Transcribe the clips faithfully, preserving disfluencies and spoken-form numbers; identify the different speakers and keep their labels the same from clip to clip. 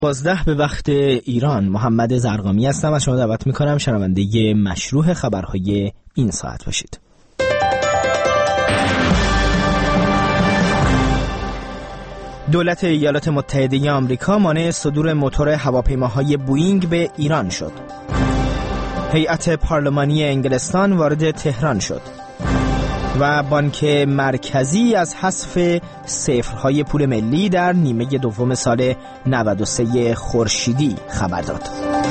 Speaker 1: بازده به وقت ایران. محمد زرقامی هستم. از شما دعوت میکنم شنونده مشروع خبرهای این ساعت باشید. دولت ایالات متحده آمریکا مانع صدور موتور هواپیماهای بوئینگ به ایران شد. هیئت پارلمانی انگلستان وارد تهران شد. و بانک مرکزی از حذف صفرهای پول ملی در نیمه دوم سال نود و سه خورشیدی خبر داد.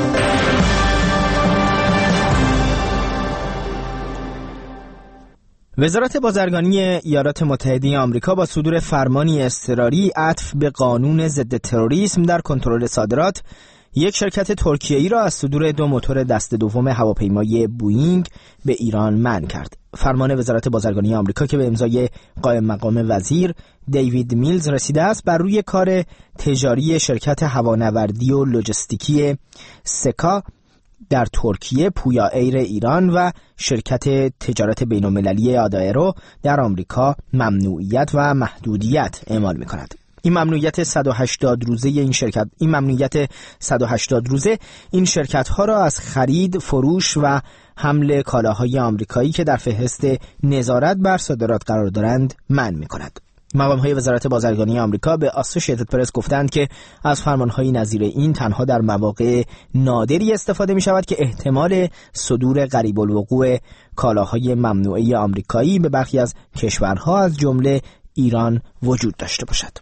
Speaker 1: وزارت بازرگانی ایالات متحده آمریکا با صدور فرمانی اضطراری عطف به قانون ضد تروریسم در کنترل صادرات یک شرکت ترکیه‌ای را از صدور دو موتور دست دوم هواپیمای بوئینگ به ایران منع کرد. فرمان وزارت بازرگانی آمریکا که به امضای قائم مقام وزیر دیوید میلز رسیده است بر روی کار تجاری شرکت هوانوردی و لوجستیکی سکا در ترکیه، پویا ایر ایران و شرکت تجارت بین‌المللی آدایرو در آمریکا ممنوعیت و محدودیت اعمال می‌کند. این ممنوعیت صد و هشتاد روزه این شرکت این ممنوعیت صد و هشتاد روزه این شرکت‌ها را از خرید، فروش و حمل کالاهای آمریکایی که در فهرست نظارت بر صادرات قرار دارند منع می‌کند. مقام‌های وزارت بازرگانی آمریکا به آسوشیتد پرس گفتند که از فرمان‌های نظیر این تنها در مواقع نادری استفاده می‌شود که احتمال صدور قریب الوقوع کالاهای ممنوعه آمریکایی به برخی از کشورها از جمله ایران وجود داشته باشد.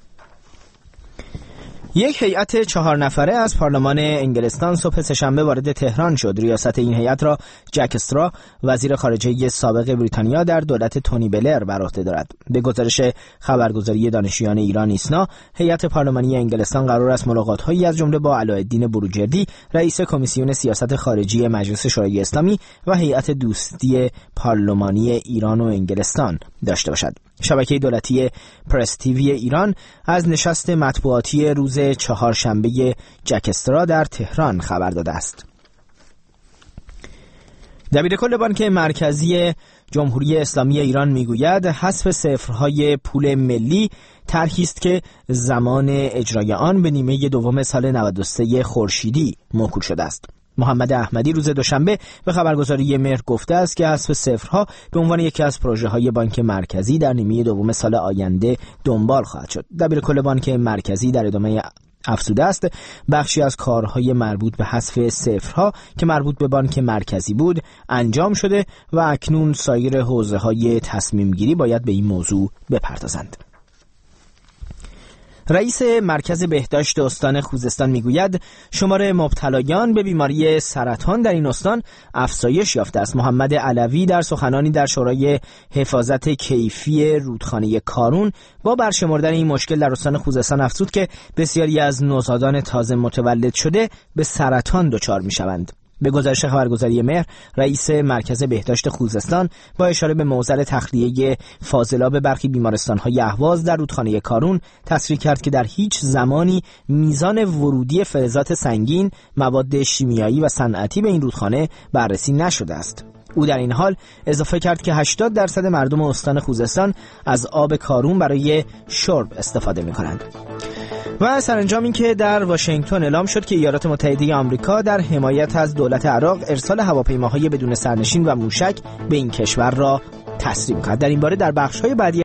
Speaker 1: یک هیئت چهار نفره از پارلمان انگلستان صبح سه‌شنبه وارد تهران شد. ریاست این هیئت را جک استرا، وزیر خارجه سابق بریتانیا در دولت تونی بلر بر عهده دارد. به گزارش خبرگزاری دانشجویان ایران ایسنا، هیئت پارلمانی انگلستان قرار است ملاقات‌هایی از جمله با علاءالدین بروجردی، رئیس کمیسیون سیاست خارجی مجلس شورای اسلامی و هیئت دوستی پارلمانی ایران و انگلستان داشته باشد. شبکه دولتی پرس تیوی ایران از نشست مطبوعاتی روز چهارشنبه جک استرا در تهران خبر داده است. دبیرکل بانک مرکزی جمهوری اسلامی ایران میگوید حذف صفرهای پول ملی طرحی است که زمان اجرای آن به نیمه دوم سال نود و سه خورشیدی موکول شده است. محمد احمدی روز دوشنبه به خبرگزاری مهر گفته است که حذف صفرها به عنوان یکی از پروژه‌های بانک مرکزی در نیمه دوم سال آینده دنبال خواهد شد. دبیرکل بانک مرکزی در ادامه افزوده است بخشی از کارهای مربوط به حذف صفرها که مربوط به بانک مرکزی بود انجام شده و اکنون سایر حوزه‌های تصمیم گیری باید به این موضوع بپردازند. رئیس مرکز بهداشت استان خوزستان میگوید شمار مبتلایان به بیماری سرطان در این استان افزایش یافته است. محمد علوی در سخنانی در شورای حفاظت کیفی رودخانه کارون با برشمردن این مشکل در استان خوزستان افزود که بسیاری از نوزادان تازه متولد شده به سرطان دچار میشوند. به گزارش خبرگزاری مهر، رئیس مرکز بهداشت خوزستان با اشاره به معضل تخلیه فاضلاب برخی بیمارستان‌های اهواز در رودخانه کارون تصریح کرد که در هیچ زمانی میزان ورودی فلزات سنگین، مواد شیمیایی و صنعتی به این رودخانه بررسی نشده است. او در این حال اضافه کرد که هشتاد درصد مردم استان خوزستان از آب کارون برای شرب استفاده می‌کنند. و سرانجام این که در واشنگتن اعلام شد که ایالات متحده آمریکا در حمایت از دولت عراق ارسال هواپیماهای بدون سرنشین و موشک به این کشور را تسلیم کرد. در این باره در بخش‌های بعدی